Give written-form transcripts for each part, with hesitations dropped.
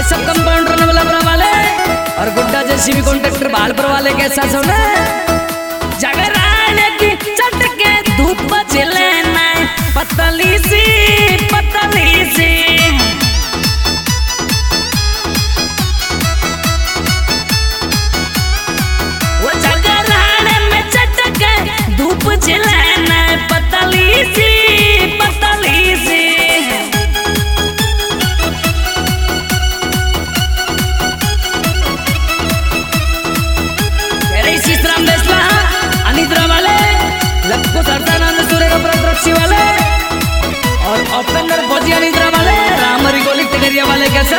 सब कंपाउंडर नवलपुरा वाले और गुड्डा जेसीबी कॉन्ट्रैक्टर बालपुर वाले के साथ सुने जगराने की चटके धूप जले ना पतली सी वो जगराने में चटके धूप जले ना पतली सी वाले और ओपनर भोजिया निद्रा वाले रामरी गोली तगरिया वाले कैसे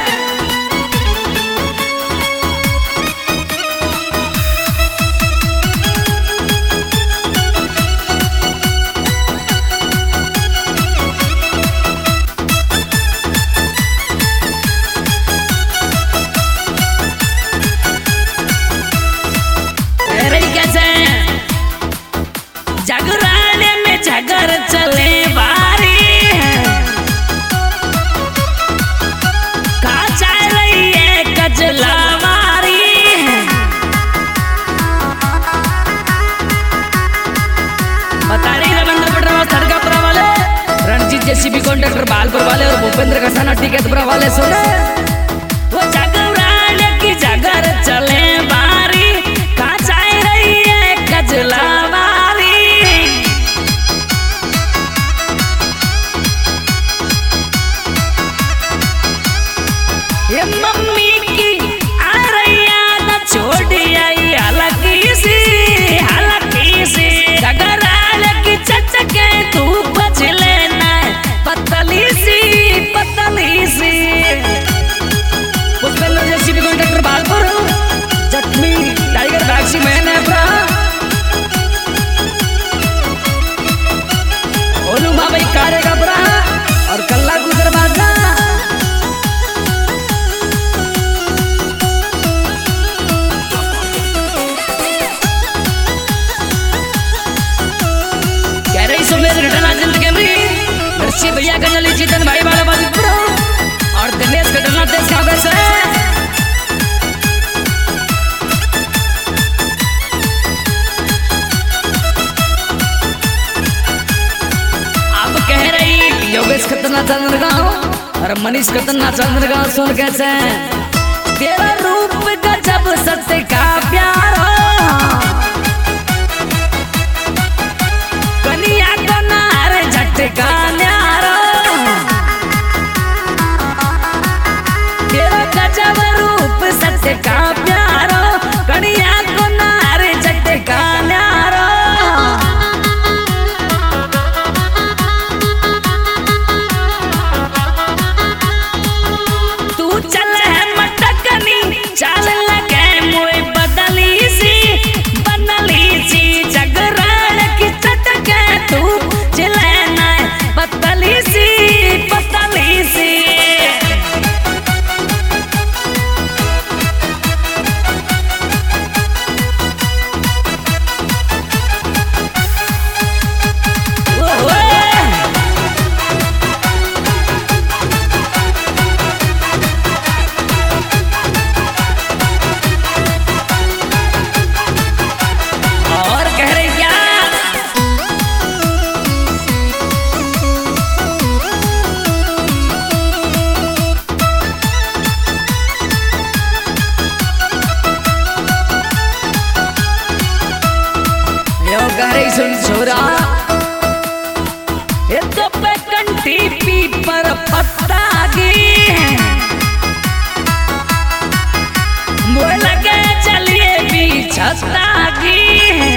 घर चले बारी का चाह रही है कजला मारी बता रही रविंद्र पेट्रोल खड़गापुरा वाले रणजीत जेसीबी कॉन्ट्रैक्टर बालपुर वाले और भूपेंद्र खसाना टिकटपुरा वाले सुने वो जगराने की जगर चले बारी का चाह रही है कजला ये मम्मी की आ रही याद छोड़ आई हालांकि सी जगराल की चटके धूप जले ना पतली सी पुष्पेंद्र जेसीबी कॉन्ट्रैक्टर बालपुर जख्मी टाइगर बैक्सी मैन है ओनू भाई कारेगा बुरा और कल्ला गुजर बाजा भैया गंजली जीतन भाई वाला बाजूपुरा और दिनेश कटना देश का वैसे आप कह रही योगेश खतना चंद्रगांव और मनीष खतना चंद्रगांव सुन कैसे तेरा रूप गजब सत्य का प्यार कनिया को नार झटका सत्य का प्यारो कड़िया को नारे जगते का न्यारो तू चल है मटकनी चल लगे मुए बनली सी जगराल की चटके तू चले ना पतली सी सुन छोरा ये तो पे कंठी पी पर पत्ता गी मुझे लगे चलिए भी छत्ता गी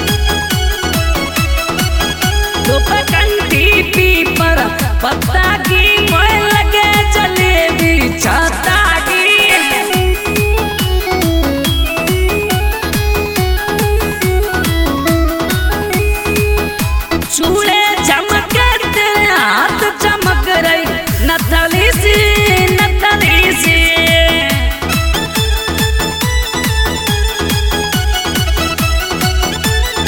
तो पे कंठी पी पर पत्ता गी मुझे लगे चलिए भी छत्ता नथली सी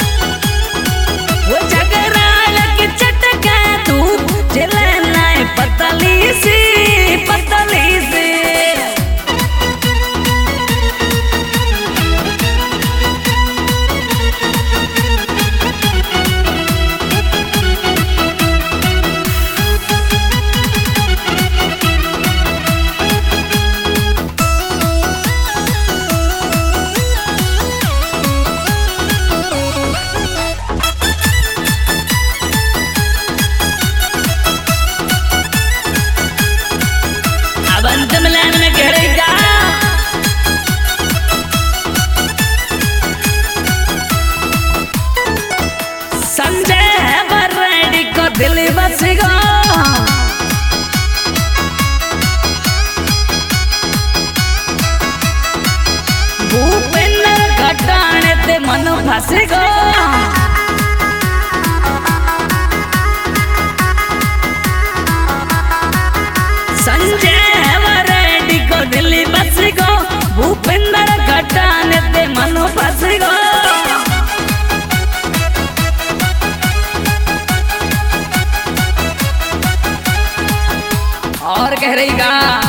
वो जगराल की चटका तू जले ना गो। भूपेंद्र घटाने ते मन फंस गो। संजय वरेडी को दिल्ली बस गो। भूपेंद्र घटाने ते मन फंस गो। और कह रही गा